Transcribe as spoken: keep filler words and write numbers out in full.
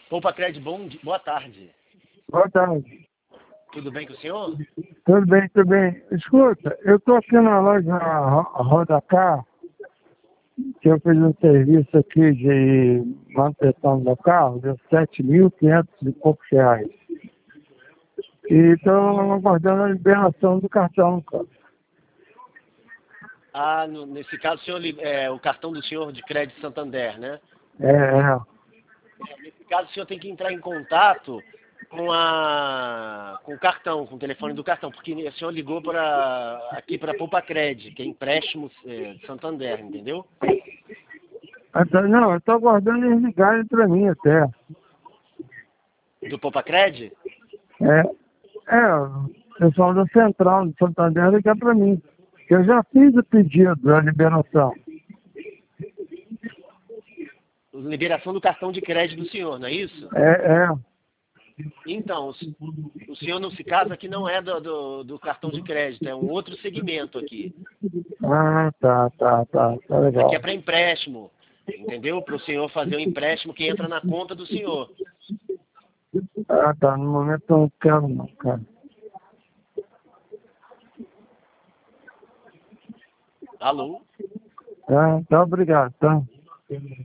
Poupa-Cred, bom dia, boa tarde. Boa tarde. Tudo bem com o senhor? Tudo bem, tudo bem. Escuta, eu estou aqui na loja Ro- Rodacar, que eu fiz um serviço aqui de manutenção do carro, deu sete mil e quinhentos e poucos reais. E estou aguardando a liberação do cartão, cara. Ah, no- nesse caso, o, senhor, li- é, o cartão do senhor de crédito Santander, né? É, é. É, nesse caso, o senhor tem que entrar em contato com, a, com o cartão, com o telefone do cartão, porque o senhor ligou para aqui para Poupa-Cred, que é empréstimo é, de Santander, entendeu? Então, não, eu estou aguardando eles ligarem para mim até. Do Poupa-Cred? É, é, o pessoal da Central de Santander ligar para mim. Eu já fiz o pedido da liberação. Liberação do cartão de crédito do senhor, não é isso? É, é. Então, o se- o senhor, nesse caso aqui, não é do, do, do cartão de crédito, é um outro segmento aqui. Ah, tá, tá, tá, tá Aqui é legal. para empréstimo, entendeu? Para o senhor fazer o empréstimo que entra na conta do senhor. Ah, tá, no momento eu não quero não, cara. Alô? Tá, tá, obrigado, tá?